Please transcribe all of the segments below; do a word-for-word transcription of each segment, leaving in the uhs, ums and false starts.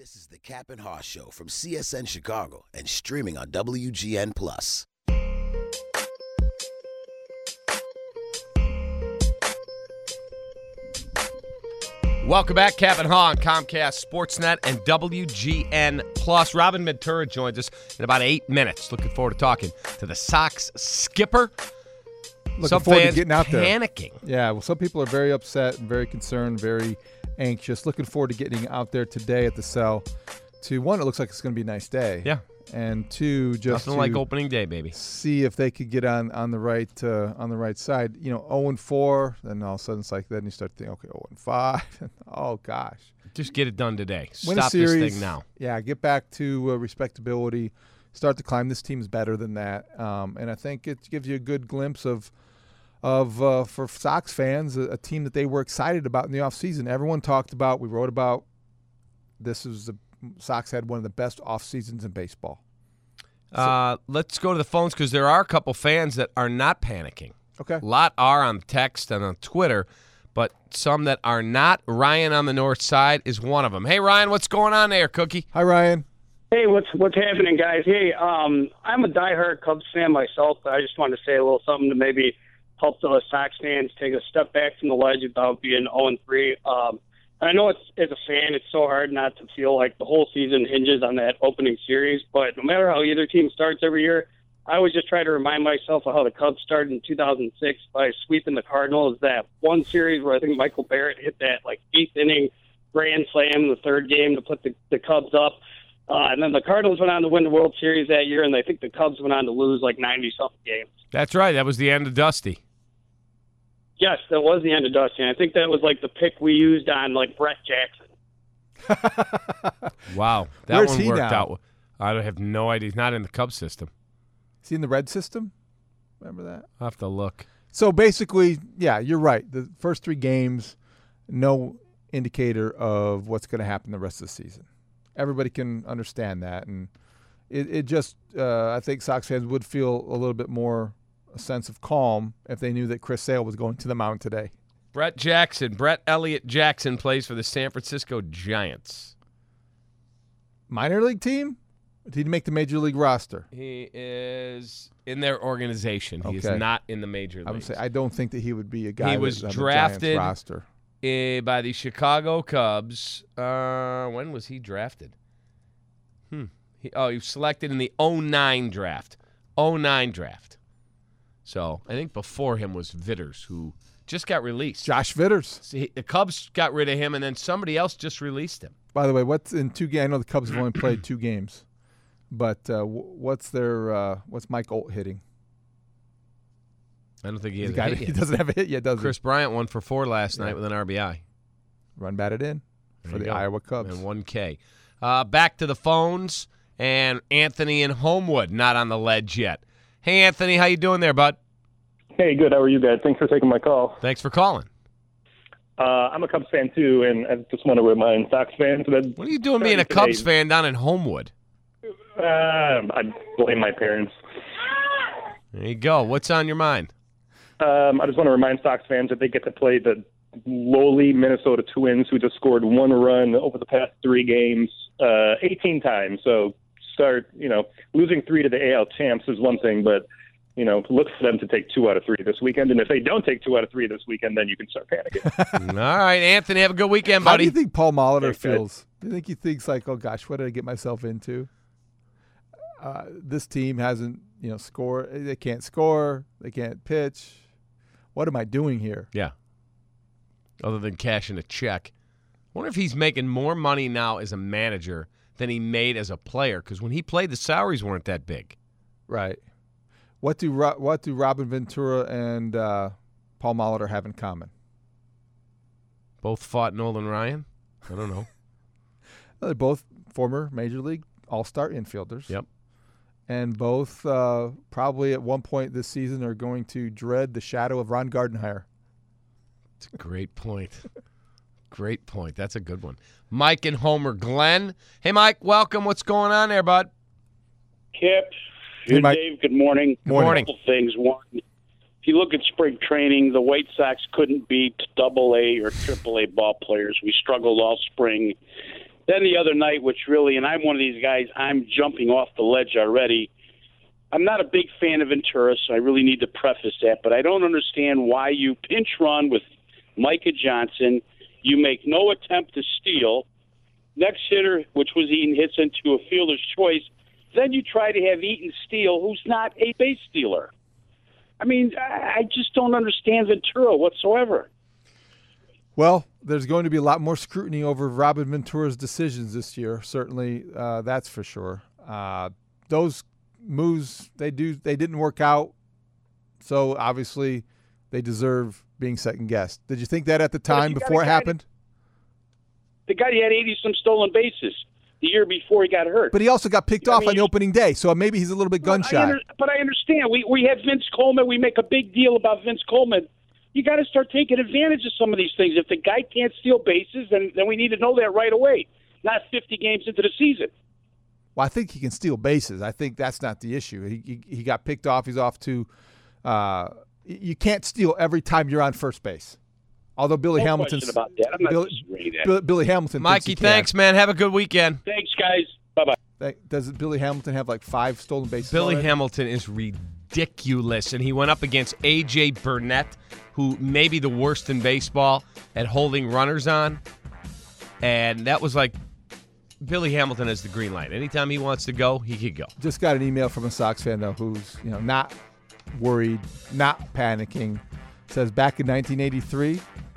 This is the Cap and Haw Show from C S N Chicago and streaming on W G N Plus. Welcome back, Cap and Haw on Comcast, Sportsnet, and W G N Plus. Robin Ventura joins us in about eight minutes. Looking forward to talking to the Sox skipper. Looking some forward fans to getting out panicking. there. Yeah, well, some people are very upset and very concerned, very anxious. Looking forward to getting out there today at the cell. To one, it looks like it's going to be a nice day. Yeah. And two, just nothing to like opening day, baby. See if they could get on, on the right uh, on the right side. You know, oh and four, then all of a sudden it's like then you start thinking, okay, oh and five. Oh gosh. Just get it done today. Win Stop a series, this thing now. Yeah, get back to uh, respectability. Start to climb. This team's better than that, um, and I think it gives you a good glimpse of. Of uh, for Sox fans, a, a team that they were excited about in the offseason. Everyone talked about, we wrote about, this is the Sox had one of the best off seasons in baseball. So, uh, let's go to the phones because there are a couple fans that are not panicking. Okay. A lot are on text and on Twitter, but some that are not. Ryan on the north side is one of them. Hey, Ryan, what's going on there, Cookie? Hi, Ryan. Hey, what's what's happening, guys? Hey, um, I'm a diehard Cubs fan myself, but I just wanted to say a little something to maybe help the Sox fans take a step back from the ledge without being oh and three. Um, and I know it's as a fan, it's so hard not to feel like the whole season hinges on that opening series. But no matter how either team starts every year, I always just try to remind myself of how the Cubs started in two thousand six by sweeping the Cardinals. That one series where I think Michael Barrett hit that like eighth inning grand slam in the third game to put the, the Cubs up. Uh, and then the Cardinals went on to win the World Series that year, and I think the Cubs went on to lose like ninety-something games. That's right. That was the end of Dusty. Yes, that was the end of Dusty. I think that was like the pick we used on like Brett Jackson. Wow, that Where's one he worked now? out. I have no idea. He's not in the Cubs system. Is he in the red system? Remember that? I'll have to look. So basically, yeah, you're right. The first three games, no indicator of what's going to happen the rest of the season. Everybody can understand that, and it, it just uh, I think Sox fans would feel a little bit more a sense of calm if they knew that Chris Sale was going to the mound today. Brett Jackson, Brett Elliott Jackson plays for the San Francisco Giants. Minor league team? Or did he make the major league roster? He is in their organization. He is Okay. not in the major leagues. I would say I don't think that he would be a guy He that was on the drafted Giants roster. Eh, by the Chicago Cubs. Uh, when was he drafted? Hmm. He, oh, he was selected in the oh nine draft. oh nine draft. So I think before him was Vitters, who just got released. Josh Vitters. See, the Cubs got rid of him, and then somebody else just released him. By the way, what's in two games? I know the Cubs have only played two games, but uh, w- what's their uh, what's Mike Olt hitting? I don't think he He's has a a guy hit that- yet. He doesn't have a hit yet, does Chris Bryant won for four last Yeah. night with an R B I. he? Run batted in There for you the go. Iowa Cubs. And one K. Uh, back to the phones, and Anthony in Homewood, not on the ledge yet. Hey, Anthony, how you doing there, bud? Hey, good. How are you guys? Thanks for taking my call. Thanks for calling. Uh, I'm a Cubs fan, too, and I just want to remind Sox fans that What are you doing being a today- Cubs fan down in Homewood? Uh, I blame my parents. There you go. What's on your mind? Um, I just want to remind Sox fans that they get to play the lowly Minnesota Twins, who just scored one run over the past three games, uh, eighteen times. So start, you know, losing three to the A L champs is one thing, but, you know, look for them to take two out of three this weekend. And if they don't take two out of three this weekend, then you can start panicking. All right, Anthony, have a good weekend, How buddy. do you think Paul Molitor Thanks, guys. feels? Do you think he thinks like, oh gosh, what did I get myself into? Uh, this team hasn't, you know, score. They can't score. They can't pitch. What am I doing here? Yeah. Other than cashing a check. I wonder if he's making more money now as a manager than he made as a player, because when he played, the salaries weren't that big. Right. What do Ro- what do Robin Ventura and uh, Paul Molitor have in common? Both fought Nolan Ryan? I don't know. Well, they're both former Major League All-Star infielders. Yep. And both uh, probably at one point this season are going to dread the shadow of Ron Gardenhire. It's a great point. Great point. That's a good one. Mike and Homer Glenn. Hey, Mike, welcome. What's going on there, bud? Kip, Hey, and Mike. Dave, good morning. Good morning. A couple things. One, if you look at spring training, the White Sox couldn't beat double A or triple A ball players. We struggled all spring. Then the other night, which really, and I'm one of these guys, I'm jumping off the ledge already. I'm not a big fan of Ventura, so I really need to preface that, but I don't understand why you pinch run with Micah Johnson. You make no attempt to steal. Next hitter, which was Eaton, hits into a fielder's choice. Then you try to have Eaton steal, who's not a base stealer. I mean, I just don't understand Ventura whatsoever. Well, there's going to be a lot more scrutiny over Robin Ventura's decisions this year. Certainly, uh, that's for sure. Uh, those moves they do they didn't work out, so obviously they deserve being second guessed. Did you think that at the time before it happened? The guy had eighty some stolen bases the year before he got hurt. But he also got picked I off mean, on the opening day, so maybe he's a little bit gun but shy. I under, but I understand. We we have Vince Coleman. We make a big deal about Vince Coleman. You got to start taking advantage of some of these things. If the guy can't steal bases, then then we need to know that right away, not fifty games into the season. Well, I think he can steal bases. I think that's not the issue. He he, he got picked off. He's off to uh, – you can't steal every time you're on first base. Although Billy No Hamilton's question about that. I'm not Billy, disagreeing that. Billy, Billy Hamilton Mikey, thinks he can. thanks, man. Have a good weekend. Thanks, guys. Bye-bye. That- Does Billy Hamilton have like five stolen bases Billy already? Hamilton is ridiculous, and he went up against A J Burnett, who may be the worst in baseball at holding runners on, and that was like Billy Hamilton has the green light. Anytime he wants to go, he could go. Just got an email from a Sox fan, though, who's you know not worried, not panicking. Says back in nineteen eighty-three,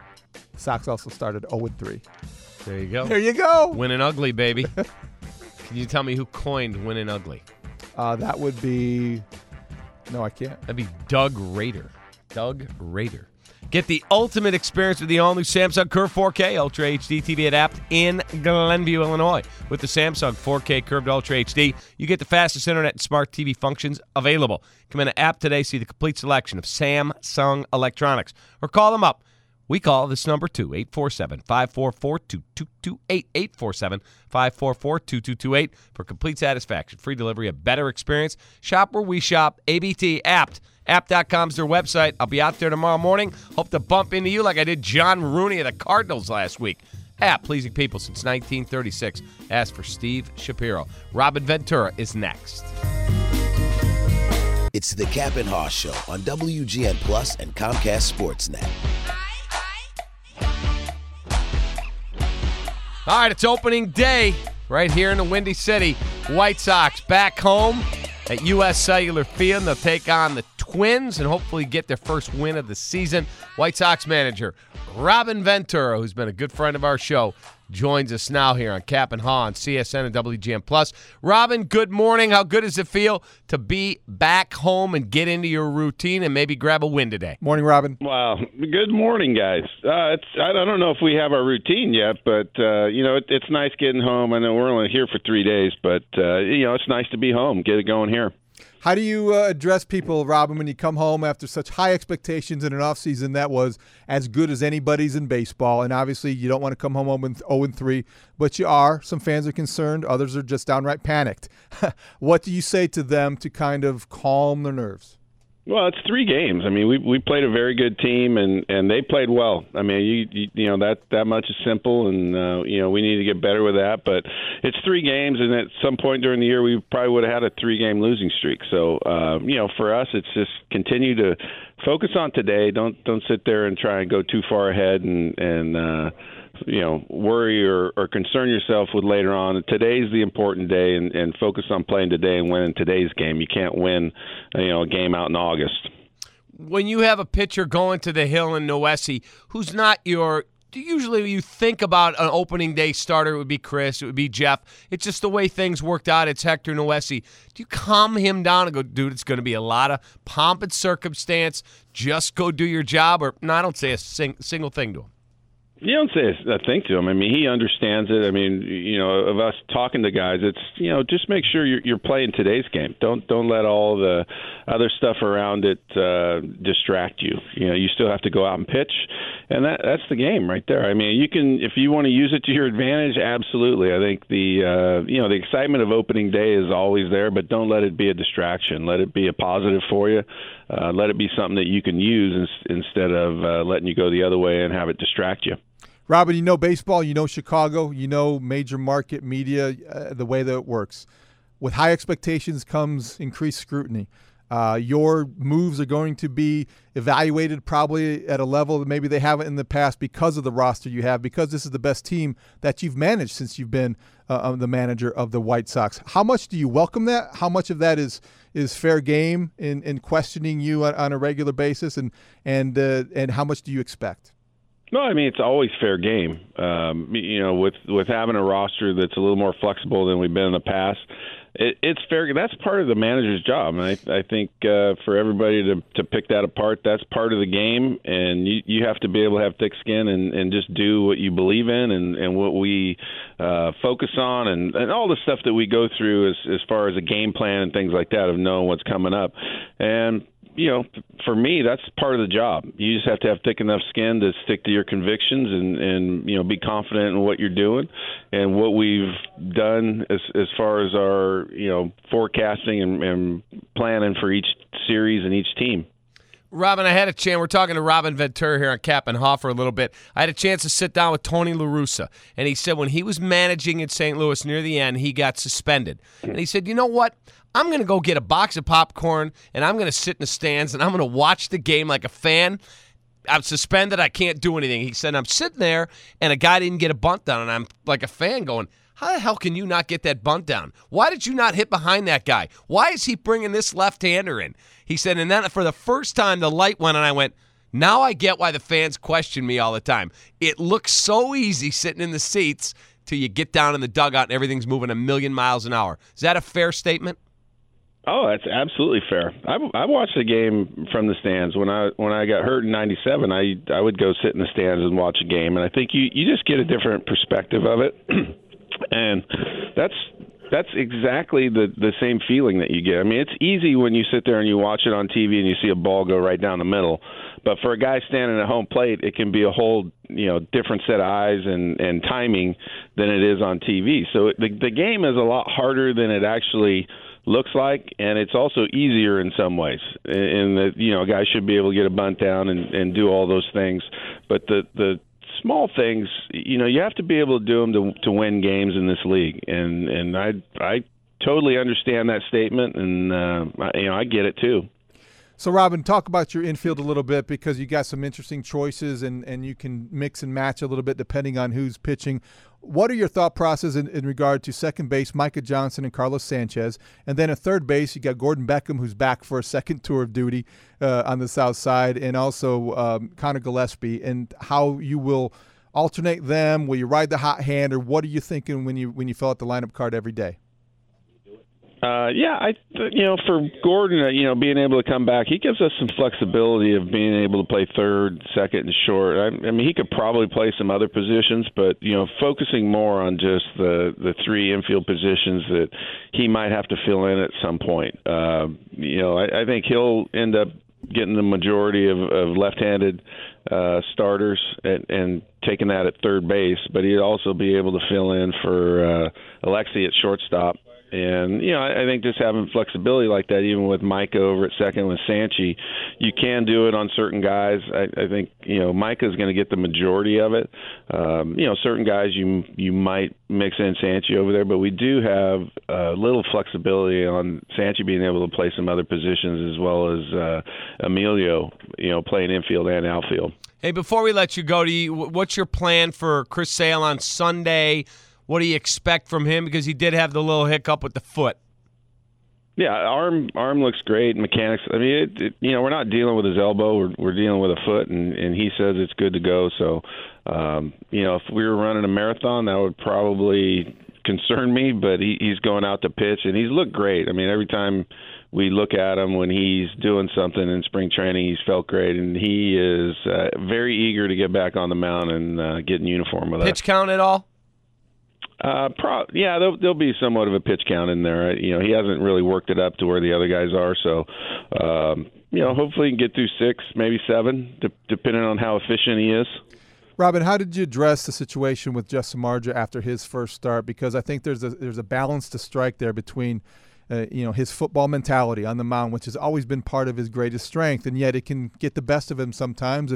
Sox also started oh and three. There you go. There you go. Winning ugly, baby. Can you tell me who coined winning ugly? Uh, that would be – no, I can't. That'd be Doug Rader. Doug Rader. Get the ultimate experience with the all-new Samsung Curve four K Ultra H D T V at Apt in Glenview, Illinois. With the Samsung four K Curved Ultra H D, you get the fastest internet and smart T V functions available. Come in to Apt today, see the complete selection of Samsung electronics, or call them up. We call this number, too, eight four seven, five four four, two two two eight, eight four seven, five four four, two two two eight for complete satisfaction, free delivery, a better experience. Shop where we shop, A B T, Apt. Apt dot com is their website. I'll be out there tomorrow morning. Hope to bump into you like I did John Rooney of the Cardinals last week. Apt, pleasing people since nineteen thirty-six. Ask for Steve Shapiro. Robin Ventura is next. It's the Cap and Haas Show on W G N Plus and Comcast Sportsnet. All right, it's opening day right here in the Windy City. White Sox back home at U S Cellular Field. They'll take on the Twins and hopefully get their first win of the season. White Sox manager Robin Ventura, who's been a good friend of our show, joins us now here on Cap and Haw on C S N and W G N Plus. Robin, good morning. How good does it feel to be back home and get into your routine and maybe grab a win today? Morning, Robin. Wow. Good morning, guys. Uh, it's I don't know if we have our routine yet, but, uh, you know, it, it's nice getting home. I know we're only here for three days, but, uh, you know, it's nice to be home, get it going here. How do you uh, address people, Robin, when you come home after such high expectations in an offseason that was as good as anybody's in baseball? And obviously you don't want to come home with oh and three, but you are. Some fans are concerned. Others are just downright panicked. What do you say to them to kind of calm their nerves? Well, it's three games. I mean, we we played a very good team, and, and they played well. I mean, you you, you know that that much is simple, and uh, you know we need to get better with that. But it's three games, and at some point during the year, we probably would have had a three-game losing streak. So uh, you know, for us, it's just continue to focus on today. Don't don't sit there and try and go too far ahead and and. Uh, you know, worry or, or concern yourself with later on. Today's the important day, and, and focus on playing today and winning today's game. You can't win, you know, a game out in August. When you have a pitcher going to the hill in Noesi, who's not your – usually you think about an opening day starter, it would be Chris, it would be Jeff. It's just the way things worked out. It's Hector Noesi. Do you calm him down and go, dude, it's going to be a lot of pomp and circumstance. Just go do your job? Or no, I don't say a sing, single thing to him. You don't say a thing to him. I mean, he understands it. I mean, you know, of us talking to guys, it's, you know, just make sure you're, you're playing today's game. Don't don't let all the other stuff around it uh, distract you. You know, you still have to go out and pitch, and that that's the game right there. I mean, you can, if you want to use it to your advantage, absolutely. I think the uh, you know the excitement of opening day is always there, but don't let it be a distraction. Let it be a positive for you. Uh, let it be something that you can use in, instead of uh, letting you go the other way and have it distract you. Robin, you know baseball, you know Chicago, you know major market media, uh, the way that it works. With high expectations comes increased scrutiny. Uh, your moves are going to be evaluated probably at a level that maybe they haven't in the past because of the roster you have, because this is the best team that you've managed since you've been uh, the manager of the White Sox. How much do you welcome that? How much of that is is fair game in, in questioning you on, on a regular basis, and and uh, and how much do you expect? No, I mean, it's always fair game. Um, you know, with, with having a roster that's a little more flexible than we've been in the past, it, it's fair. That's part of the manager's job. And I, I think uh, for everybody to, to pick that apart, that's part of the game. And you, you have to be able to have thick skin and, and just do what you believe in and, and what we uh, focus on and, and all the stuff that we go through as, as far as a game plan and things like that of knowing what's coming up. And you know, for me, that's part of the job. You just have to have thick enough skin to stick to your convictions and, and you know, be confident in what you're doing and what we've done as as far as our, you know, forecasting and, and planning for each series and each team. Robin, I had a chance. We're talking to Robin Ventura here on Cap and Hoff for a little bit. I had a chance to sit down with Tony La Russa, and he said when he was managing in Saint Louis near the end, he got suspended. And he said, you know what? I'm going to go get a box of popcorn, and I'm going to sit in the stands, and I'm going to watch the game like a fan. I'm suspended. I can't do anything. He said, I'm sitting there, and a guy didn't get a bunt down, and I'm like a fan going, how the hell can you not get that bunt down? Why did you not hit behind that guy? Why is he bringing this left-hander in? He said, and then for the first time, the light went, and I went, now I get why the fans question me all the time. It looks so easy sitting in the seats till you get down in the dugout and everything's moving a million miles an hour. Is that a fair statement? Oh, that's absolutely fair. I, I watched the game from the stands. When I when I got hurt in ninety-seven, I I would go sit in the stands and watch a game, and I think you, you just get a different perspective of it. And that's that's exactly the, the same feeling that you get. I mean, it's easy when you sit there and you watch it on T V and you see a ball go right down the middle. But for a guy standing at home plate, it can be a whole, you know, different set of eyes and, and timing than it is on T V. So the the game is a lot harder than it actually looks like, and it's also easier in some ways. In that, you know, a guy should be able to get a bunt down and, and do all those things. But the the small things, you know, you have to be able to do them to to win games in this league. And and I I totally understand that statement, and uh, I, you know, I get it too. So, Robin, talk about your infield a little bit, because you got some interesting choices, and, and you can mix and match a little bit depending on who's pitching. What are your thought process in, in regard to second base, Micah Johnson and Carlos Sanchez? And then at third base, you got Gordon Beckham, who's back for a second tour of duty uh, on the south side, and also um, Connor Gillespie, and how you will alternate them. Will you ride the hot hand, or what are you thinking when you when you fill out the lineup card every day? Uh, yeah, I you know, for Gordon, uh, you know, being able to come back, he gives us some flexibility of being able to play third, second, and short. I, I mean, he could probably play some other positions, but you know, focusing more on just the the three infield positions that he might have to fill in at some point. Uh, you know, I, I think he'll end up getting the majority of, of left-handed uh, starters and, and taking that at third base, but he'd also be able to fill in for uh, Alexi at shortstop. And, you know, I, I think just having flexibility like that, even with Micah over at second with Sanchi, you can do it on certain guys. I, I think, you know, Micah's going to get the majority of it. Um, you know, certain guys you you might mix in Sanchi over there, but we do have a little flexibility on Sanchi being able to play some other positions, as well as uh, Emilio, you know, playing infield and outfield. Hey, before we let you go, do you, what's your plan for Chris Sale on Sunday? What do you expect from him? Because he did have the little hiccup with the foot. Yeah, arm arm looks great. Mechanics. I mean, it, it, you know, we're not dealing with his elbow. We're we're dealing with a foot, and, and he says it's good to go. So, um, you know, if we were running a marathon, that would probably concern me. But he, he's going out to pitch, and he's looked great. I mean, every time we look at him when he's doing something in spring training, he's felt great, and he is uh, very eager to get back on the mound and uh, get in uniform with us. Pitch count at all? Uh, pro- yeah, there'll, there'll be somewhat of a pitch count in there. You know, he hasn't really worked it up to where the other guys are, so um, you know, hopefully he can get through six, maybe seven, de- depending on how efficient he is. Robin, how did you address the situation with Jeff Samardzija after his first start? Because I think there's a there's a balance to strike there between uh, you know, his football mentality on the mound, which has always been part of his greatest strength, and yet it can get the best of him sometimes if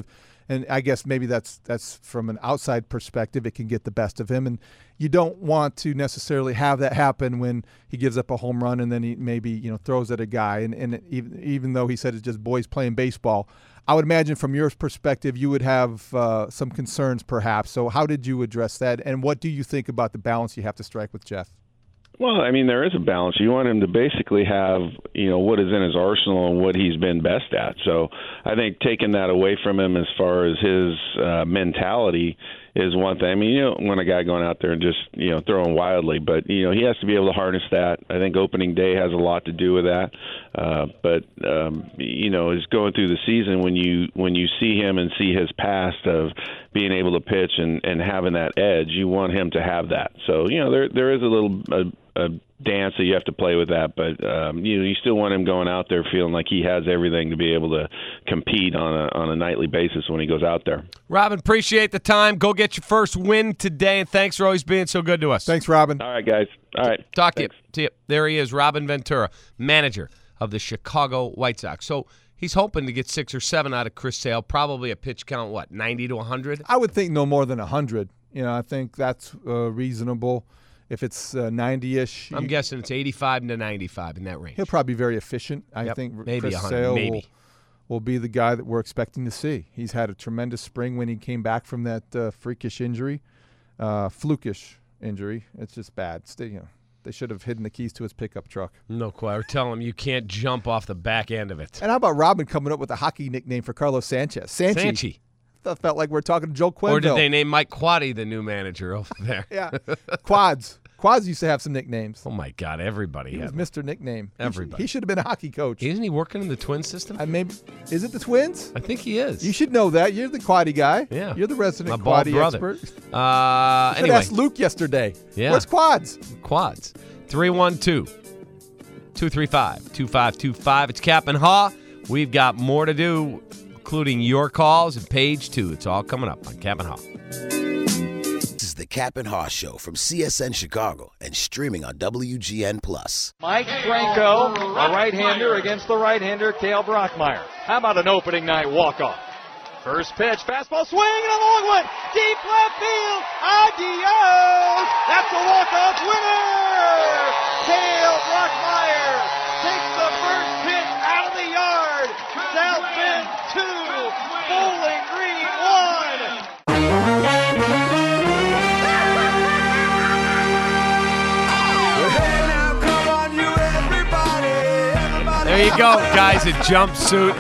and I guess maybe that's that's from an outside perspective, it can get the best of him. And you don't want to necessarily have that happen when he gives up a home run and then he maybe, you know, throws at a guy. And, and even, even though he said it's just boys playing baseball, I would imagine from your perspective you would have uh, some concerns perhaps. So how did you address that? And what do you think about the balance you have to strike with Jeff? Well, I mean, there is a balance. You want him to basically have, you know, what is in his arsenal and what he's been best at. So I think taking that away from him as far as his uh, mentality is one thing. I mean, you don't want a guy going out there and just, you know, throwing wildly, but, you know, he has to be able to harness that. I think opening day has a lot to do with that. Uh, but, um, you know, is going through the season when you when you see him and see his past of being able to pitch and, and having that edge, you want him to have that. So, you know, there there is a little a, a dance that you have to play with that, but um, you know, you still want him going out there feeling like he has everything to be able to compete on a on a nightly basis when he goes out there. Robin, appreciate the time. Go get your first win today, and thanks for always being so good to us. Thanks, Robin. All right, guys. All right. Talk Thanks. to you. See you. There he is, Robin Ventura, manager of the Chicago White Sox. So he's hoping to get six or seven out of Chris Sale, probably a pitch count, what, ninety to one hundred? I would think no more than one hundred. You know, I think that's uh, reasonable. If it's uh, ninety-ish. I'm you, guessing it's eighty-five to ninety-five in that range. He'll probably be very efficient. I Yep, think maybe Chris one hundred, Sale maybe. Will, will be the guy that we're expecting to see. He's had a tremendous spring when he came back from that uh, freakish injury, uh, flukish injury. It's just bad. Still, you know, they should have hidden the keys to his pickup truck. No, quite. Tell him you can't jump off the back end of it. And how about Robin coming up with a hockey nickname for Carlos Sanchez? Sanchi. Sanchi. That felt like we're talking to Joe Quenneville. Or did they name Mike Quaddy the new manager over there? Yeah. Quads. Quads used to have some nicknames. Oh, my God. Everybody He was had Mister Nickname. He should- Everybody. He should have been a hockey coach. Isn't he working in the twin system? I maybe is it the Twins? I think he is. You should know that. You're the quaddy guy. Yeah. You're the resident My bald quaddy brother. expert. Uh, I anyway, asked Luke yesterday. Yeah. Where's quads? quads. three one two, two three five, two five two five. It's Cap and Haw. We've got more to do, including your calls and page two. It's all coming up on Cap and Haw. This is the Cap and Haw Show from C S N Chicago and streaming on W G N Plus. Mike Franco, a right-hander against the right-hander, Cale Brockmeyer. How about an opening night walk-off? First pitch, fastball swing, and a long one, deep left field, adios! That's a walk-off winner! Cale Brockmeyer takes the first pitch out of the yard. South Bend two, Bowling Green one. There you go, guys, a jumpsuit.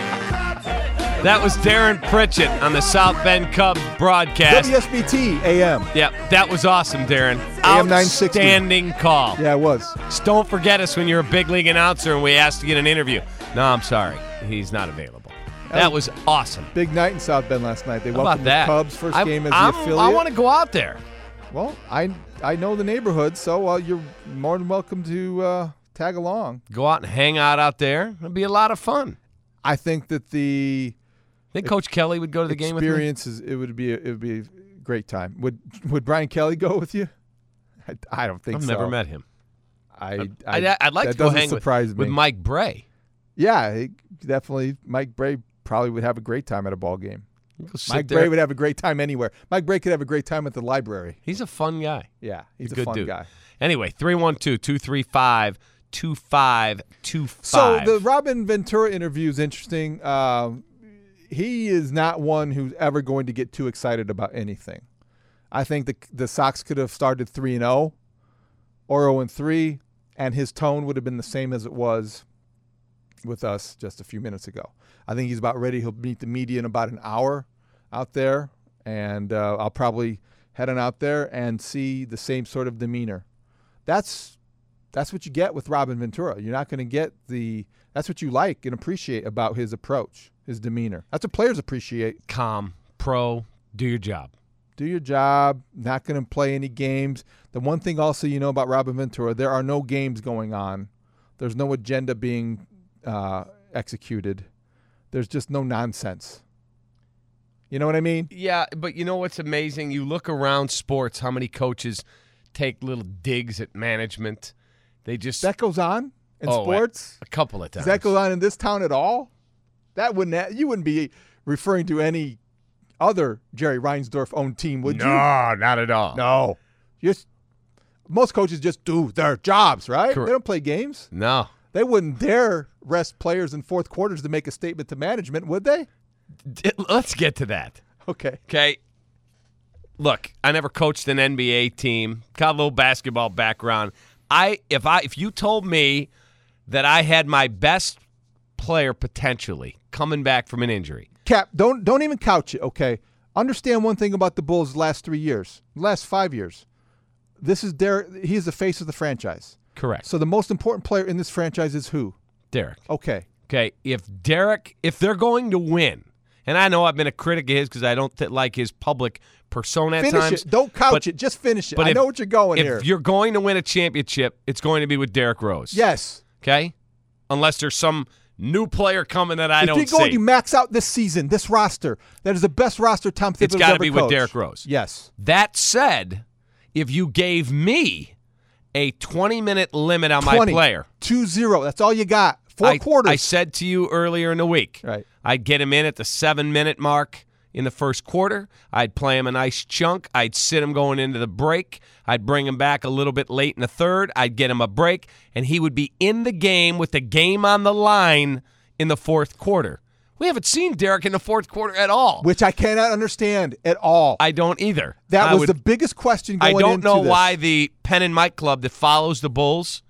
That was Darren Pritchett on the South Bend Cubs broadcast. W S B T A M. Yep, that was awesome, Darren. A M nine sixty. Outstanding call. Yeah, it was. Just don't forget us when you're a big league announcer and we ask to get an interview. No, I'm sorry. He's not available. That was awesome. Big night in South Bend last night. They How about welcomed the that? Cubs first I, game as the I'm- affiliate. I want to go out there. Well, I I know the neighborhood, so uh, you're more than welcome to uh, tag along. Go out and hang out out there. It'll be a lot of fun. I think that the Think Coach Kelly would go to the game with me? experience is it would be a, it would be a great time. Would would Brian Kelly go with you? I, I don't think I've so. never met him. I, I I'd, I'd like that to go doesn't hang with, surprise me. with Mike Bray. Yeah, he, definitely. Mike Bray probably would have a great time at a ball game. Go sit Mike there. Bray would have a great time anywhere. Mike Bray could have a great time at the library. He's a fun guy. Yeah, he's a, good fun dude. guy. Anyway, three one two, two three five, two five two five. So the Robin Ventura interview is interesting. Uh, he is not one who's ever going to get too excited about anything. I think the the Sox could have started three and zero, or zero and three, and his tone would have been the same as it was with us just a few minutes ago. I think he's about ready. He'll meet the media in about an hour out there, and uh, I'll probably head on out there and see the same sort of demeanor. That's that's what you get with Robin Ventura. You're not going to get the – that's what you like and appreciate about his approach, his demeanor. That's what players appreciate. Calm, pro, do your job. Do your job, not going to play any games. The one thing also you know about Robin Ventura, there are no games going on. There's no agenda being uh, executed. There's just no nonsense. You know what I mean? Yeah, but you know what's amazing? You look around sports, how many coaches take little digs at management. They just That goes on in Oh, sports? a couple of times. Does that go on in this town at all? That wouldn't ha- you wouldn't be referring to any other Jerry Reinsdorf-owned team, would no, you? No, not at all. No. Just most coaches just do their jobs, right? Correct. They don't play games. No. They wouldn't dare rest players in fourth quarters to make a statement to management, would they? D- Let's get to that. Okay. Okay. Look, I never coached an N B A team. Got a little basketball background. I if I if you told me that I had my best player potentially coming back from an injury. Cap, don't don't even couch it, okay? Understand one thing about the Bulls the last three years, last five years. This is Derek. He is the face of the franchise. Correct. So the most important player in this franchise is who? Derek. Okay. Okay, if Derek, if they're going to win, and I know I've been a critic of his because I don't th- like his public persona at Finish times. it. Don't couch but, it. Just finish it. But I if, know what you're going if here. If you're going to win a championship, it's going to be with Derrick Rose. Yes. Okay? Unless there's some new player coming that I if don't see. If you're going to max out this season, this roster, that is the best roster Tom Thibodeau's It's got to ever be coached. with Derrick Rose. Yes. That said, if you gave me a twenty-minute limit on my twenty, player. two zero. That's all you got. Four I, quarters. I said to you earlier in the week, right. I'd get him in at the seven-minute mark in the first quarter. I'd play him a nice chunk. I'd sit him going into the break. I'd bring him back a little bit late in the third. I'd get him a break, and he would be in the game with the game on the line in the fourth quarter. We haven't seen Derek in the fourth quarter at all. Which I cannot understand at all. I don't either. That I was would, the biggest question going into into I don't know this. why the Penn and Mike Club that follows the Bulls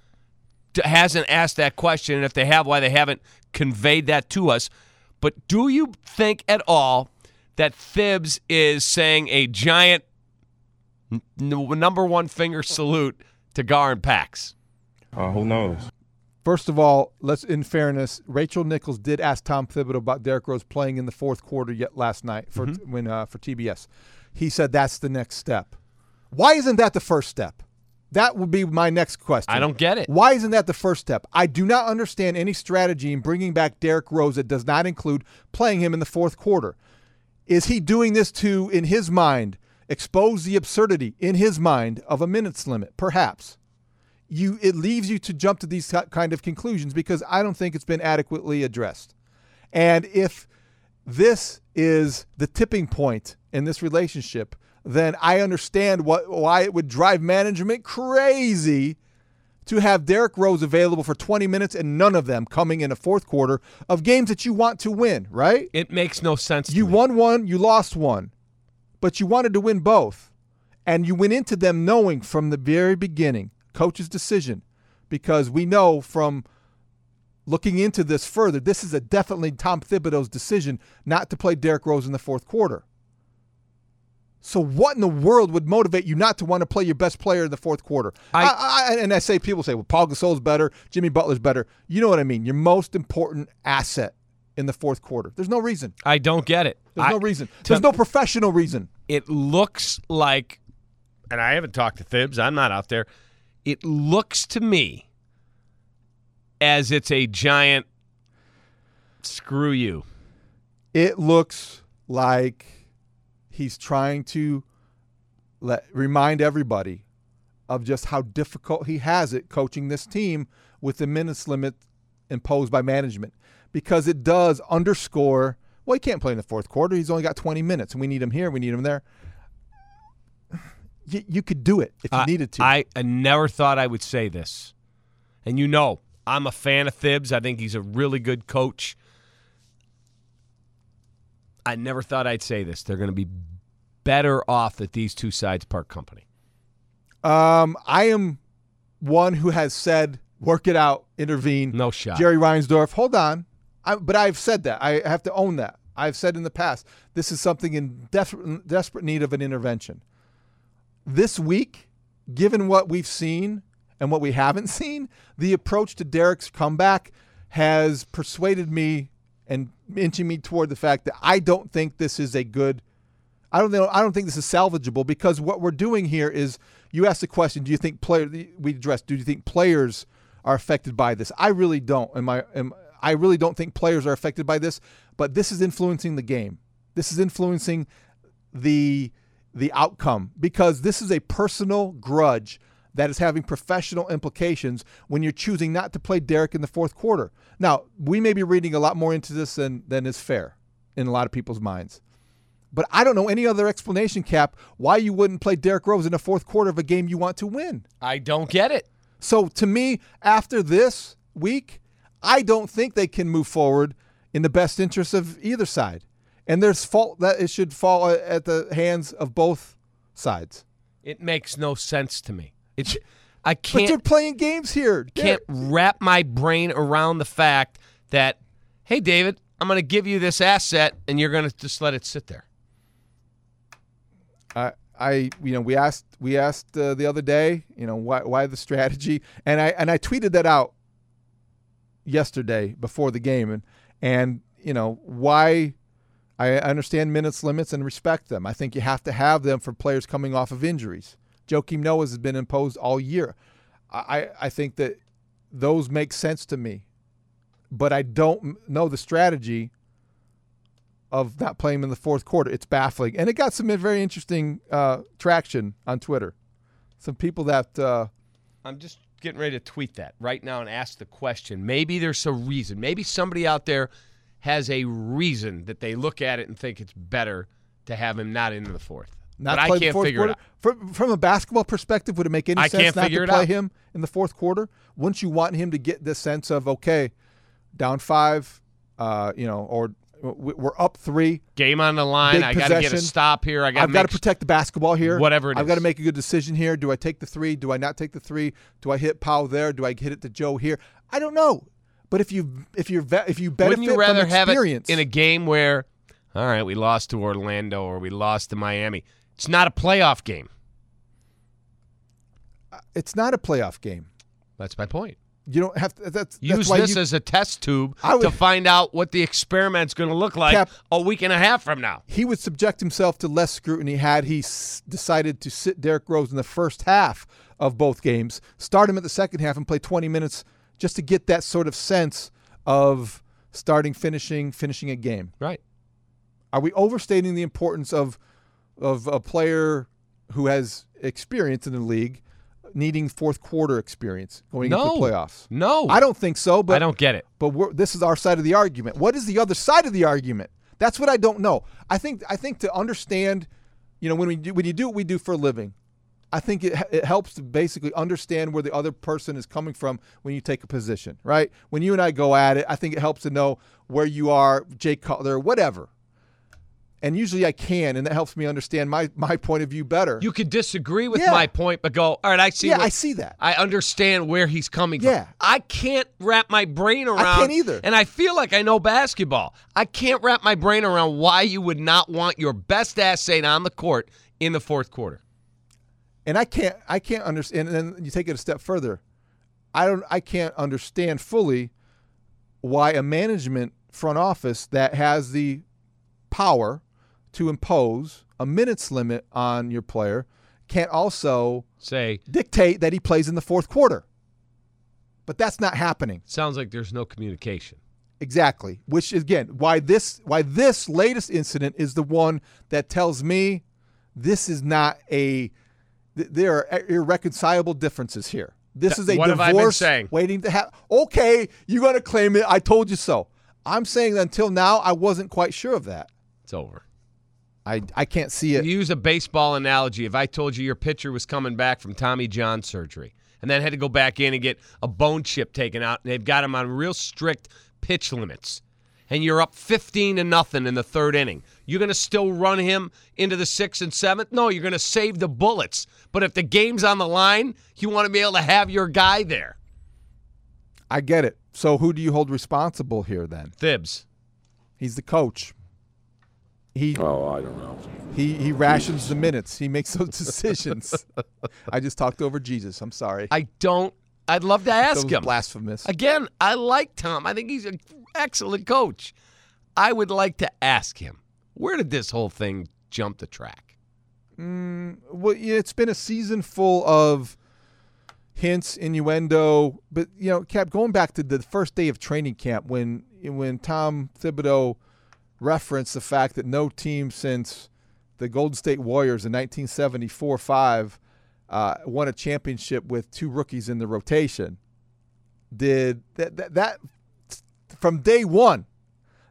hasn't asked that question, and if they have, why they haven't conveyed that to us. But do you think at all that Thibs is saying a giant n- number one finger salute to Gar and Pax? Uh, who knows? First of all, let's in fairness, Rachel Nichols did ask Tom Thibodeau about Derrick Rose playing in the fourth quarter yet last night for Mm-hmm. when uh, for T B S. He said that's the next step. Why isn't that the first step? That would be my next question. I don't get it. Why isn't that the first step? I do not understand any strategy in bringing back Derrick Rose that does not include playing him in the fourth quarter. Is he doing this to, in his mind, expose the absurdity in his mind of a minutes limit? Perhaps. You, it leaves you to jump to these kind of conclusions because I don't think it's been adequately addressed. And if this is the tipping point in this relationship, then I understand what why it would drive management crazy to have Derrick Rose available for twenty minutes and none of them coming in a fourth quarter of games that you want to win, right? It makes no sense to You me. won one, you lost one, but you wanted to win both. And you went into them knowing from the very beginning, coach's decision, because we know from looking into this further, this is a definitely Tom Thibodeau's decision not to play Derrick Rose in the fourth quarter. So what in the world would motivate you not to want to play your best player in the fourth quarter? I, I, I, and I say people say, well, Paul Gasol's better, Jimmy Butler's better. You know what I mean? Your most important asset in the fourth quarter. There's no reason. I don't get it. There's I, no reason. There's no professional reason. It looks like, and I haven't talked to Thibs, I'm not out there. It looks to me as it's a giant screw you. It looks like he's trying to let remind everybody of just how difficult he has it coaching this team with the minutes limit imposed by management, because it does underscore, well, he can't play in the fourth quarter. He's only got twenty minutes, and we need him here, we need him there. You, you could do it if you uh, needed to. I, I never thought I would say this. And you know, I'm a fan of Thibs. I think he's a really good coach. I never thought I'd say this. They're going to be better off that these two sides part company. Um, I am one who has said, work it out, intervene. No shot. Jerry Reinsdorf, hold on. I, but I've said that. I have to own that. I've said in the past, this is something in desperate, desperate need of an intervention. This week, given what we've seen and what we haven't seen, the approach to Derrick's comeback has persuaded me and inching me toward the fact that I don't think this is a good I don't know I don't think this is salvageable, because what we're doing here is, you asked the question, do you think player we addressed, do you think players are affected by this? I really don't. Am I am I really don't think players are affected by this, but this is influencing the game. This is influencing the the outcome, because this is a personal grudge that is having professional implications when you're choosing not to play Derrick in the fourth quarter. Now, we may be reading a lot more into this than, than is fair in a lot of people's minds. But I don't know any other explanation, Cap, why you wouldn't play Derrick Rose in the fourth quarter of a game you want to win. I don't get it. So to me, after this week, I don't think they can move forward in the best interest of either side. And there's fault that it should fall at the hands of both sides. It makes no sense to me. It's I can't. But they're playing games here. Can't wrap my brain around the fact that, hey, David, I'm going to give you this asset, and you're going to just let it sit there. I, I, you know, we asked, we asked uh, the other day, you know, why, why the strategy, and I, and I tweeted that out yesterday before the game, and, and you know, why. I understand minutes limits and respect them. I think you have to have them for players coming off of injuries. Joakim Noah has been imposed all year. I, I think that those make sense to me, but I don't know the strategy of not playing him in the fourth quarter. It's baffling. And it got some very interesting uh, traction on Twitter. Some people that uh, – I'm just getting ready to tweet that right now and ask the question. Maybe there's a reason. Maybe somebody out there has a reason that they look at it and think it's better to have him not into the fourth. Not but I can't fourth figure quarter. it out. From, from a basketball perspective, would it make any I sense can't not figure to it play out. him in the fourth quarter? Wouldn't you want him to get this sense of, okay, down five, uh, you know, or we're up three. Game on the line. Big I got to get a possession. stop here. I got I've got to protect the basketball here. Whatever it I've is. got to make a good decision here. Do I take the three? Do I not take the three? Do I hit Powell there? Do I hit it to Joe here? I don't know. But if you if you if you benefit Wouldn't you rather from have experience it in a game where, all right, we lost to Orlando or we lost to Miami? It's not a playoff game. It's not a playoff game. That's my point. You don't have to. That's, Use that's why this you, as a test tube I would- to find out what the experiment's going to look like Cap, a week and a half from now. he would subject himself to less scrutiny had he s- decided to sit Derrick Rose in the first half of both games, start him at the second half, and play twenty minutes just to get that sort of sense of starting, finishing, finishing a game. Right. Are we overstating the importance of of a player who has experience in the league needing fourth quarter experience going No. into the playoffs? No. I don't think so. But I don't get it. But we're, this is our side of the argument. What is the other side of the argument? That's what I don't know. I think I think to understand, you know, when we do, when you do what we do for a living, I think it it helps to basically understand where the other person is coming from when you take a position, right? When you and I go at it, I think it helps to know where you are, Jay Cutler, whatever. And usually I can, and that helps me understand my, my point of view better. You could disagree with Yeah. my point, but go, all right, I see. yeah, what- I see that. I understand where he's coming Yeah. from. I can't wrap my brain around. can't either. And I feel like I know basketball. I can't wrap my brain around why you would not want your best asset on the court in the fourth quarter. And I can't I can't understand. And then you take it a step further. I don't I can't understand fully why a management front office that has the power to impose a minutes limit on your player can't also Say, dictate that he plays in the fourth quarter. But that's not happening. sounds like there's no communication. Exactly. Which is, again, why this why this latest incident is the one that tells me this is not a th- there are irreconcilable differences here. This Th- is a what have I been divorce saying? waiting to happen. Okay, you're going to claim it. I told you so. I'm saying that until now, I wasn't quite sure of that. It's over. I, I can't see it. To use a baseball analogy, if I told you your pitcher was coming back from Tommy John surgery and then had to go back in and get a bone chip taken out, and they've got him on real strict pitch limits, and you're up fifteen to nothing in the third inning, you're going to still run him into the sixth and seventh? No, you're going to save the bullets. But if the game's on the line, you want to be able to have your guy there. I get it. So who do you hold responsible here then? Thibs. He's the coach. He Oh, I don't know. he he rations the minutes. He makes those decisions. I just talked over Jesus. I'm sorry. I don't. I'd love to That ask was him. blasphemous. Again, I like Tom. I think he's an excellent coach. I would like to ask him, where did this whole thing jump the track? Mm, well, yeah, it's been a season full of hints, innuendo, but you know, Cap, going back to the first day of training camp when when Tom Thibodeau referenced the fact that no team since the Golden State Warriors in nineteen seventy-four five uh, won a championship with two rookies in the rotation. Did that, that that from day one,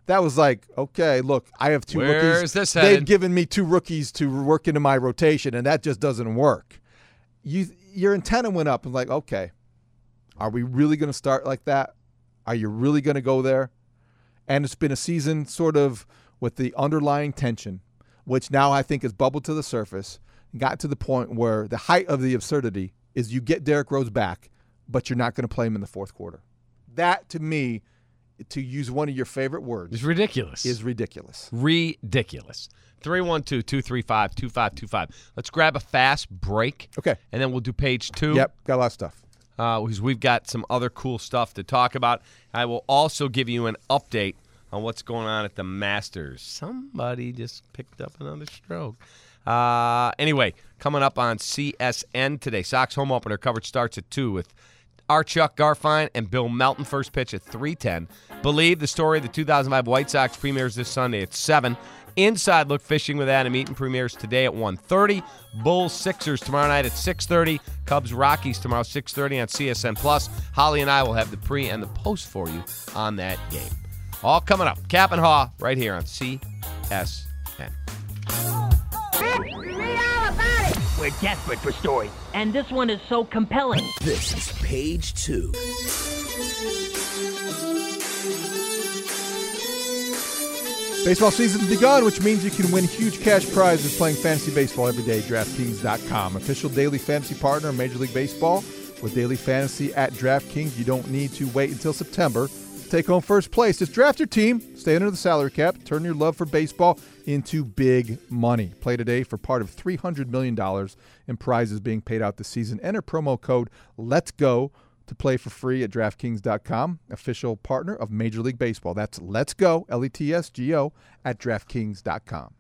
that was like, okay, look, I have two Where rookies. is this They've headed? given me two rookies to work into my rotation, and that just doesn't work. You, your antenna went up and like, okay, are we really going to start like that? Are you really going to go there? And it's been a season sort of with the underlying tension, which now I think has bubbled to the surface, got to the point where the height of the absurdity is you get Derrick Rose back, but you're not going to play him in the fourth quarter. That, to me, to use one of your favorite words, It's ridiculous. is ridiculous. Ridiculous. three one two, two three five, two five two five. Let's grab a fast break. Okay. And then we'll do page two. Yep, got a lot of stuff. Uh, because we've got some other cool stuff to talk about. I will also give you an update on what's going on at the Masters. Somebody just picked up another stroke. Uh, anyway, coming up on C S N today, Sox home opener coverage starts at two with our Chuck Garfien and Bill Melton. First pitch at three ten. Believe the story of the two thousand five White Sox premieres this Sunday at seven. Inside Look Fishing with Adam Eaton premieres today at one thirty. Bulls Sixers tomorrow night at six thirty. Cubs Rockies tomorrow six thirty on C S N Plus. Holly and I will have the pre and the post for you on that game. All coming up. Cap and Haw right here on C S N. We're desperate for stories, and this one is so compelling. This is Page Two. Baseball season's begun, which means you can win huge cash prizes playing fantasy baseball every day. DraftKings dot com, official daily fantasy partner of Major League Baseball. With daily fantasy at DraftKings, you don't need to wait until September to take home first place. Just draft your team, stay under the salary cap, turn your love for baseball into big money. Play today for part of three hundred million dollars in prizes being paid out this season. Enter promo code Let's Go to play for free at DraftKings dot com, official partner of Major League Baseball. That's Let's Go, L E T S G O, at DraftKings dot com.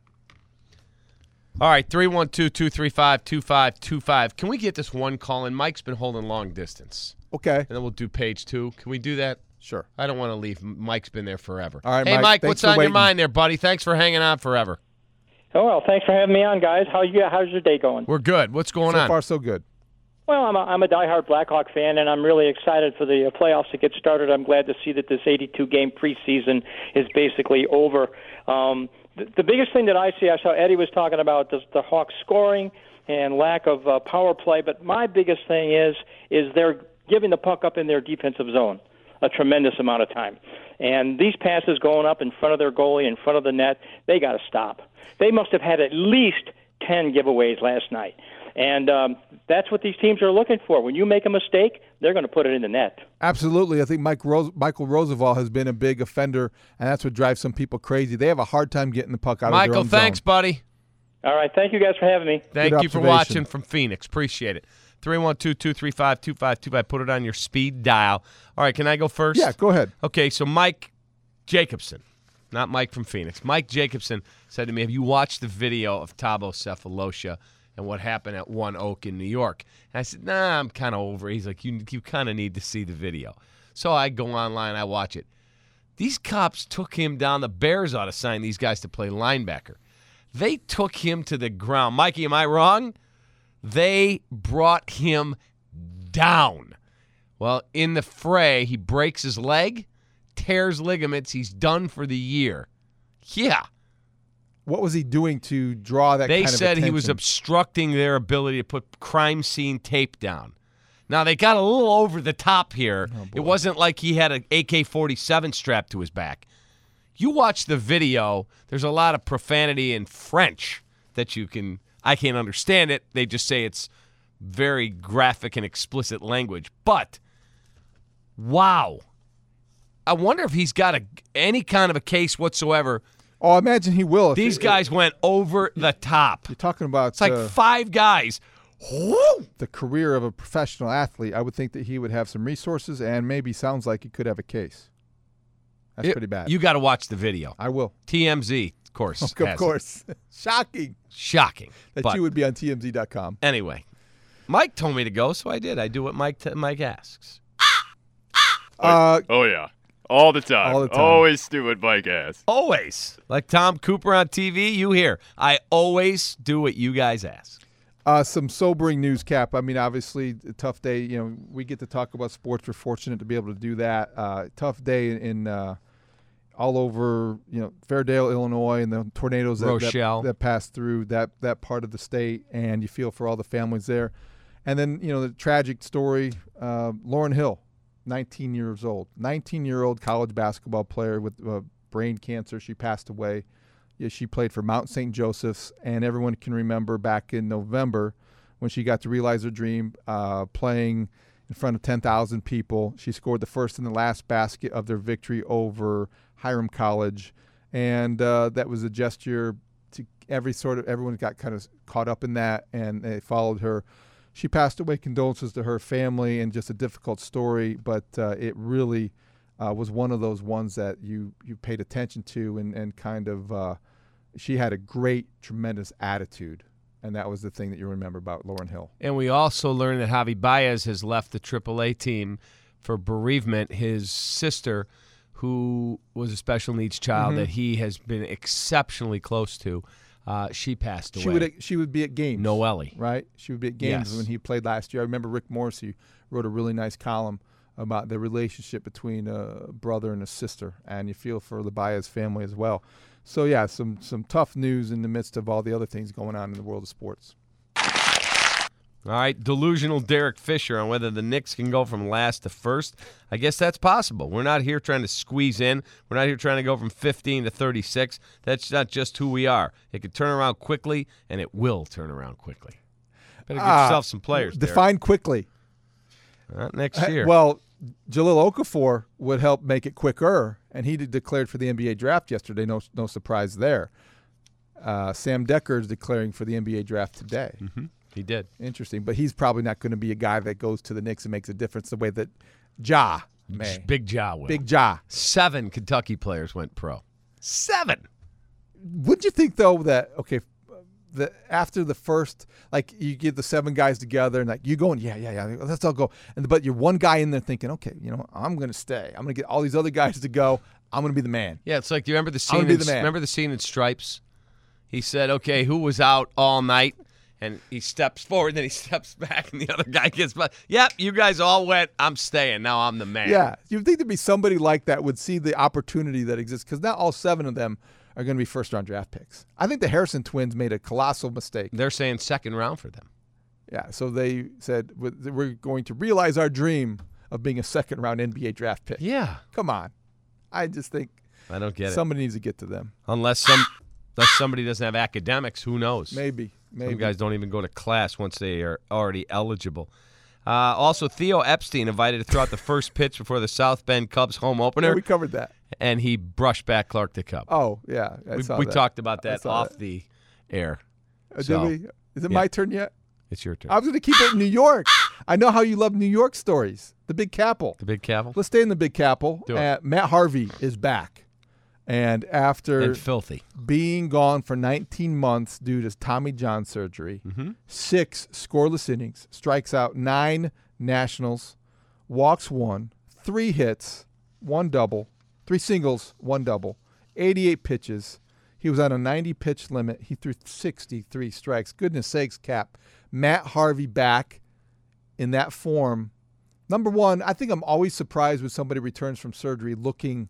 All right, three one two, two three five, two five two five. Can we get this one call in? Mike's been holding long distance. Okay. And then we'll do page two. Can we do that? Sure. I don't want to leave. Mike's been there forever. All right, hey, Mike, Mike, thanks what's for on waiting. your mind there, buddy? Thanks for hanging on forever. Oh, well, thanks for having me on, guys. How you? How's your day going? We're good. What's going so on? So far, so good. Well, I'm a, I'm a diehard Blackhawk fan, and I'm really excited for the uh, playoffs to get started. I'm glad to see that this eighty-two game preseason is basically over. Um, the, the biggest thing that I see, I saw Eddie was talking about the, the Hawks scoring and lack of uh, power play, but my biggest thing is is they're giving the puck up in their defensive zone a tremendous amount of time. And these passes going up in front of their goalie, in front of the net, they got to stop. They must have had at least ten giveaways last night. And um, that's what these teams are looking for. When you make a mistake, they're going to put it in the net. Absolutely. I think Mike Rose, Michael Roosevelt has been a big offender, and that's what drives some people crazy. They have a hard time getting the puck out Michael, of their own thanks, zone. buddy. All right. Thank you guys for having me. Thank Good you for observation. watching from Phoenix. Appreciate it. three one two, two three five, two five two five. Put it on your speed dial. All right, can I go first? Yeah, go ahead. Okay, so Mike Jacobson, not Mike from Phoenix. Mike Jacobson said to me, have you watched the video of Thabo Sefolosha and what happened at One Oak in New York? And I said, nah, I'm kind of over it. He's like, you, you kind of need to see the video. So I go online, I watch it. These cops took him down. The Bears ought to sign these guys to play linebacker. They took him to the ground. Mikey, am I wrong? They brought him down. Well, in the fray, he breaks his leg, tears ligaments. He's done for the year. Yeah. What was he doing to draw that They kind of said he was attention? obstructing their ability to put crime scene tape down. Now, they got a little over the top here. Oh, it wasn't like he had an A K forty-seven strapped to his back. You watch the video, there's a lot of profanity in French that you can, I can't understand it. They just say it's very graphic and explicit language. But, wow. I wonder if he's got a, any kind of a case whatsoever. Oh, I imagine he will. If These it- guys went over the top. You're talking about It's like uh, five guys. Whoo! the career of a professional athlete. I would think that he would have some resources and maybe sounds like he could have a case. That's It- pretty bad. You got to watch the video. I will. T M Z, of course. Of has it. course. Shocking Shocking. that But you would be on T M Z dot com. anyway, Mike told me to go, so I did. I do what Mike t- Mike asks. Uh, Oh, yeah. All the time. All the time. Always do what Mike asks. Always. Like Tom Cooper on T V, you hear. I always do what you guys ask. Uh, some sobering news, Cap. I mean, obviously, a tough day. You know, we get to talk about sports. We're fortunate to be able to do that. Uh, tough day in uh, all over, you know, Fairdale, Illinois, and the tornadoes that, Rochelle. that, that passed through that, that part of the state, and you feel for all the families there. And then, you know, the tragic story, uh, Lauryn Hill, nineteen years old, nineteen-year-old college basketball player with uh, brain cancer. She passed away. Yeah, she played for Mount Saint Joseph's, and everyone can remember back in November when she got to realize her dream, uh, playing in front of ten thousand people. She scored the first and the last basket of their victory over Hiram College, and uh, that was a gesture to every sort of everyone got kind of caught up in that, and they followed her. She passed away. Condolences to her family, and just a difficult story, but uh, it really uh, was one of those ones that you you paid attention to, and and kind of uh, she had a great, tremendous attitude. And that was the thing that you remember about Lauryn Hill. And we also learned that Javi Baez has left the triple A team for bereavement. His sister, who was a special needs child Mm-hmm. that he has been exceptionally close to, uh, she passed away. She would she would be at games. Noelle. Right? She would be at games Yes. when he played last year. I remember Rick Morrissey wrote a really nice column about the relationship between a brother and a sister, and you feel for the Baez family as well. So, yeah, some some tough news in the midst of all the other things going on in the world of sports. All right, delusional Derek Fisher on whether the Knicks can go from last to first. I guess that's possible. We're not here trying to squeeze in. We're not here trying to go from fifteen to thirty-six. That's not just who we are. It could turn around quickly, and it will turn around quickly. Better get Ah, yourself some players, Derek. Define quickly. Not next year. Uh, Well, Jahlil Okafor would help make it quicker, and he declared for the N B A draft yesterday. No, no surprise there. Uh, Sam Dekker is declaring for the N B A draft today. Mm-hmm. He did. Interesting, but he's probably not going to be a guy that goes to the Knicks and makes a difference the way that Ja may. Big Ja will. Big Ja. Seven Kentucky players went pro. Seven. Wouldn't you think though that okay, the after the first, like you get the seven guys together and like you going, yeah, yeah, yeah, let's all go, and but you're one guy in there thinking, okay, you know, I'm going to stay. I'm going to get all these other guys to go. I'm going to be the man. Yeah, it's like, do you remember the I'm scene? gonna be In, the man. Remember the scene in Stripes? He said, "Okay, who was out all night?" And he steps forward, then he steps back, and the other guy gets back. Yep, you guys all went. I'm staying. Now I'm the man. Yeah, you'd think there'd be somebody like that would see the opportunity that exists because not all seven of them are going to be first-round draft picks. I think the Harrison twins made a colossal mistake. They're saying second round for them. Yeah, so they said we're going to realize our dream of being a second-round N B A draft pick. Yeah. Come on. I just think I don't get it. somebody needs to get to them. Unless some, unless somebody doesn't have academics, who knows? Maybe. Maybe. Some guys don't even go to class once they are already eligible. Uh, also, Theo Epstein invited to throw out the first pitch before the South Bend Cubs home opener. Yeah, we covered that. And he brushed back Clark the Cub. Oh, yeah. I we saw we that. talked about I that saw off that. the air. Uh, So, did we? Is it yeah. my turn yet? It's your turn. I was going to keep it in New York. I know how you love New York stories. The Big Capel. The Big Capel? Let's stay in the Big Capel. Do it. Uh, Matt Harvey is back. And after And filthy. being gone for nineteen months due to Tommy John surgery, Mm-hmm. six scoreless innings, strikes out nine nationals, walks one, three hits, one double, three singles, one double, eighty-eight pitches. He was on a ninety-pitch limit. He threw sixty-three strikes. Goodness sakes, Cap. Matt Harvey back in that form. Number one, I think I'm always surprised when somebody returns from surgery looking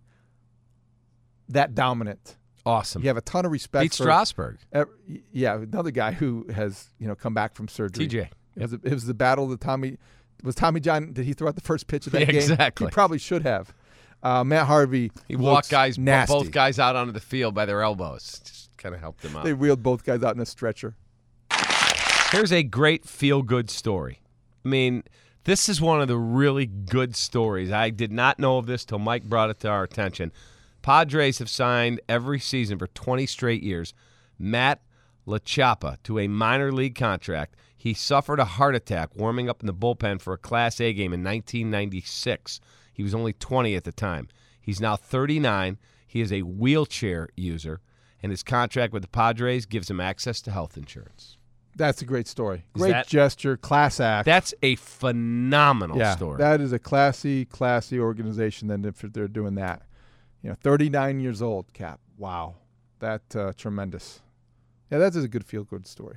that dominant. Awesome. You have a ton of respect Beat for Strasburg. Uh, yeah, another guy who has you know come back from surgery. T J. It was, it was the battle that Tommy was Tommy John. Did he throw out the first pitch of that Yeah, game? exactly. He probably should have. Uh, Matt Harvey. He looks walked guys, nasty. both guys out onto the field by their elbows. Just kind of helped them out. They wheeled both guys out in a stretcher. Here's a great feel-good story. I mean, this is one of the really good stories. I did not know of this till Mike brought it to our attention. Padres have signed every season for twenty straight years Matt LaChapa to a minor league contract. He suffered a heart attack warming up in the bullpen for a Class A game in nineteen ninety-six. He was only twenty at the time. He's now thirty-nine. He is a wheelchair user, and his contract with the Padres gives him access to health insurance. That's a great story. Is Great that- gesture, class act. That's a phenomenal yeah, story. that is a classy, classy organization. Then if they're doing that, you know, thirty-nine years old, Cap. Wow, that uh, tremendous. Yeah, that is a good feel-good story.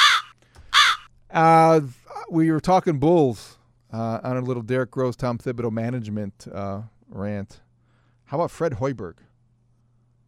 Uh, we were talking Bulls uh, on a little Derek Rose, Tom Thibodeau management uh, rant. How about Fred Hoiberg?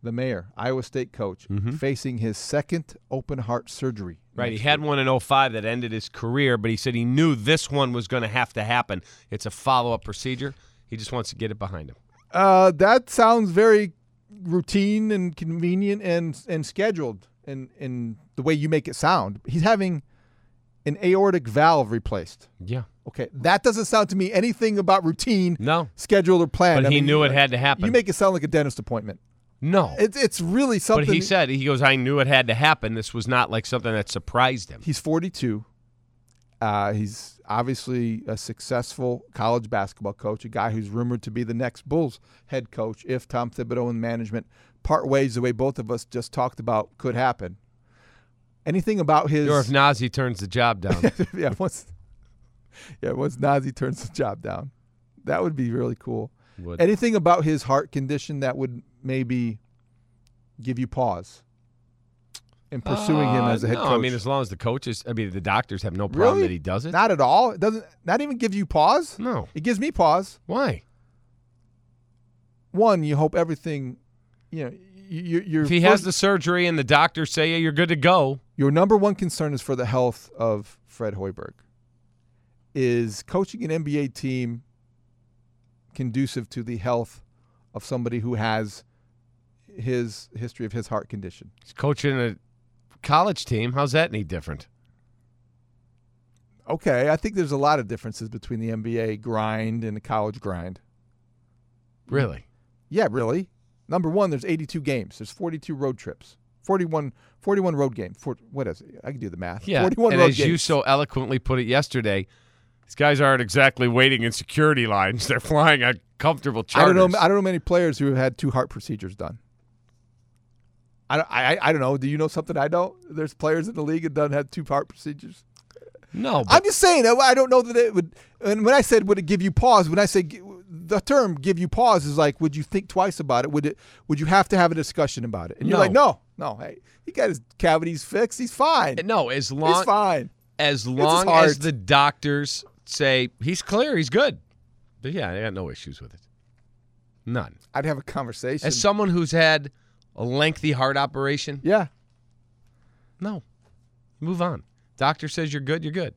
the mayor, Iowa State coach, Mm-hmm. facing his second open heart surgery. Right, he next had week. one in oh five that ended his career, but he said he knew this one was going to have to happen. It's a follow-up procedure. He just wants to get it behind him. Uh, that sounds very routine and convenient and and scheduled in, in the way you make it sound. He's having an aortic valve replaced. Yeah. Okay, that doesn't sound to me anything about routine, no, scheduled or planned. But I he mean, knew it uh, had to happen. You make it sound like a dentist appointment. No. It's it's really something. But he said, he goes, I knew it had to happen. This was not like something that surprised him. He's forty-two. Uh, he's obviously a successful college basketball coach, a guy who's rumored to be the next Bulls head coach if Tom Thibodeau and management part ways the way both of us just talked about could happen. Anything about his... Or if Nazi turns the job down. yeah, once, yeah, once Nazi turns the job down. That would be really cool. Would. Anything about his heart condition that would maybe give you pause in pursuing him Uh, as a head no, coach? I mean, as long as the coaches, I mean, the doctors have no problem Really? that he does it. Not at all. It doesn't. Not even give you pause. No. It gives me pause. Why? One, you hope everything. You know, you, you're. If he has the surgery and the doctors say, yeah, you're good to go. Your number one concern is for the health of Fred Hoiberg. Is coaching an N B A team conducive to the health of somebody who has his history of his heart condition? He's coaching a college team. How's that any different? Okay, I think there's a lot of differences between the N B A grind and the college grind. Really? Yeah, really. Number one, there's eighty-two games. There's forty-two road trips. forty-one, forty-one road games. For, what is it? I can do the math. Yeah, forty-one and road as games. you so eloquently put it yesterday, these guys aren't exactly waiting in security lines. They're flying on comfortable charters. I don't know. I don't know many players who have had two heart procedures done. I, I, I don't know. Do you know something I don't? There's players in the league that done had two heart procedures. No, I'm just saying. I don't know that it would. And when I said would it give you pause, when I say the term "give you pause" is like, would you think twice about it? Would it? Would you have to have a discussion about it? And you're No. like, no, no. Hey, he got his cavities fixed. He's fine. No, as long He's fine. as his long heart. as the doctors say he's clear, he's good. But yeah, I got no issues with it. None. I'd have a conversation. As someone who's had a lengthy heart operation, yeah. no. Move on. Doctor says you're good, you're good.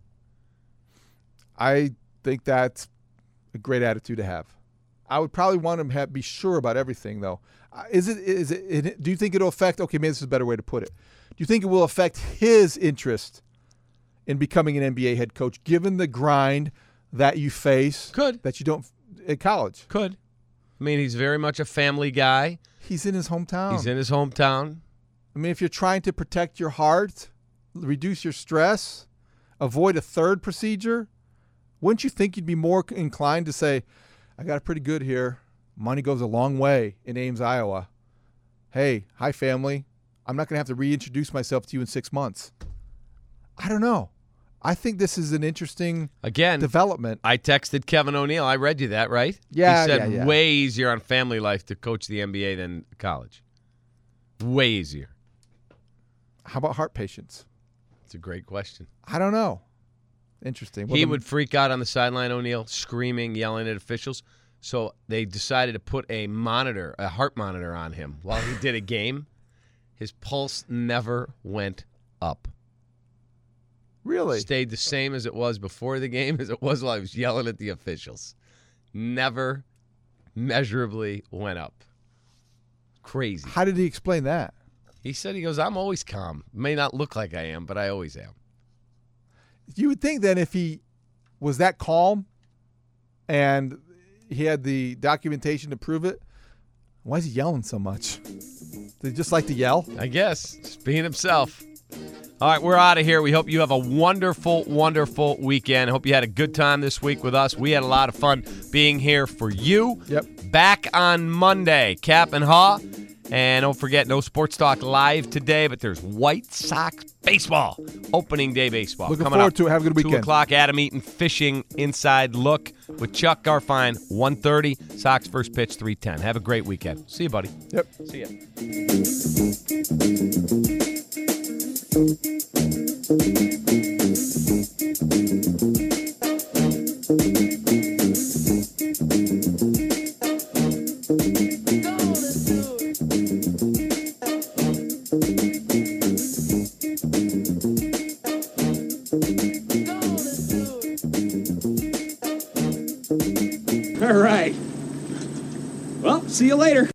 I think that's a great attitude to have. I would probably want him to have, be sure about everything, though. Uh, is it? Is it, it? Do you think it'll affect? Okay, maybe this is a better way to put it. Do you think it will affect his interest in becoming an N B A head coach, given the grind that you face? Could that you don't at college? Could. I mean, he's very much a family guy. He's in his hometown. He's in his hometown. I mean, if you're trying to protect your heart, reduce your stress, avoid a third procedure, wouldn't you think you'd be more inclined to say, I got it pretty good here. Money goes a long way in Ames, Iowa. Hey, hi, family. I'm not going to have to reintroduce myself to you in six months. I don't know. I think this is an interesting Again, development. I texted Kevin O'Neill. I read you that, right? Yeah, He said yeah, yeah. way easier on family life to coach the N B A than college. Way easier. How about heart patients? It's a great question. I don't know. Interesting. Well, He the- would freak out on the sideline, O'Neal, screaming, yelling at officials. So they decided to put a monitor, a heart monitor on him while he did a game. His pulse never went up. Really? Stayed the same as it was before the game as it was while I was yelling at the officials. Never measurably went up. Crazy. How did he explain that? He said, he goes, I'm always calm. May not look like I am, but I always am. You would think then if he was that calm and he had the documentation to prove it, why is he yelling so much? Does he just like to yell? I guess. Just being himself. All right, we're out of here. We hope you have a wonderful, wonderful weekend. I hope you had a good time this week with us. We had a lot of fun being here for you. Yep. Back on Monday, Cap and Haw. And don't forget, no Sports Talk live today, but there's White Sox baseball, opening day baseball. Looking coming forward up. to it. Have a good weekend. two o'clock, Adam Eaton Fishing Inside Look with Chuck Garfine, one thirty. Sox first pitch, three ten. Have a great weekend. See you, buddy. Yep. See ya. Golden Tour. All right. Well, see you later.